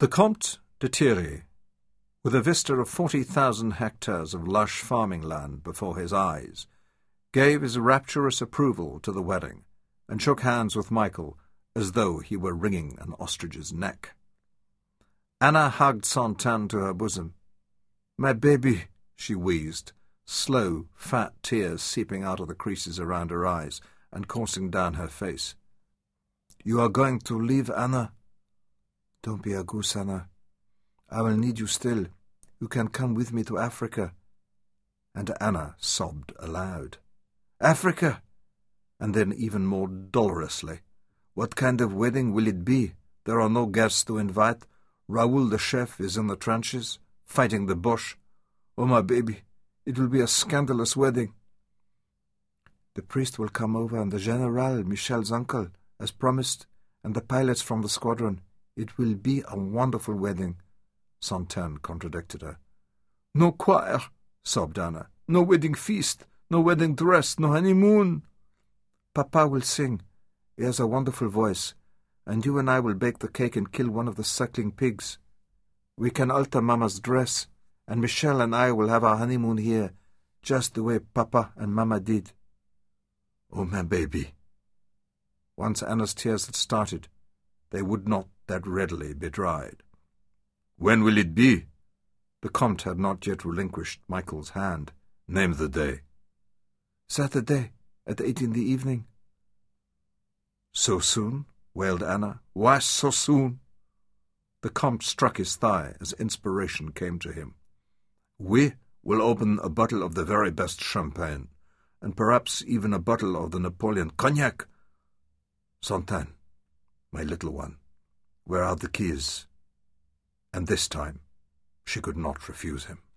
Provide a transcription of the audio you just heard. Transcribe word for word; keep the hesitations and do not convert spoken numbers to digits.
The Comte de Thierry, with a vista of forty thousand hectares of lush farming land before his eyes, gave his rapturous approval to the wedding, and shook hands with Michael as though he were wringing an ostrich's neck. Anna hugged Santan to her bosom. "My baby," she wheezed, slow, fat tears seeping out of the creases around her eyes and coursing down her face. "You are going to leave, Anna?" "Don't be a goose, Anna. I will need you still. You can come with me to Africa." And Anna sobbed aloud. "Africa!" And then even more dolorously, "What kind of wedding will it be? There are no guests to invite. Raoul the chef is in the trenches, fighting the Boche. Oh, my baby, it will be a scandalous wedding." "The priest will come over, and the General, Michel's uncle, as promised, and the pilots from the squadron. It will be a wonderful wedding," Santan contradicted her. "No choir," sobbed Anna. "No wedding feast, no wedding dress, no honeymoon." "Papa will sing. He has a wonderful voice, and you and I will bake the cake and kill one of the suckling pigs. We can alter Mamma's dress, and Michel and I will have our honeymoon here, just the way Papa and Mamma did." "Oh, my baby." Once Anna's tears had started, they would not that readily be dried. "When will it be?" The Comte had not yet relinquished Michael's hand. "Name the day." "Saturday, at eight in the evening." "So soon?" wailed Anna. "Why so soon?" The Comte struck his thigh as inspiration came to him. "We will open a bottle of the very best champagne, and perhaps even a bottle of the Napoleon cognac. Santan, my little one, where are the keys?" And this time she could not refuse him.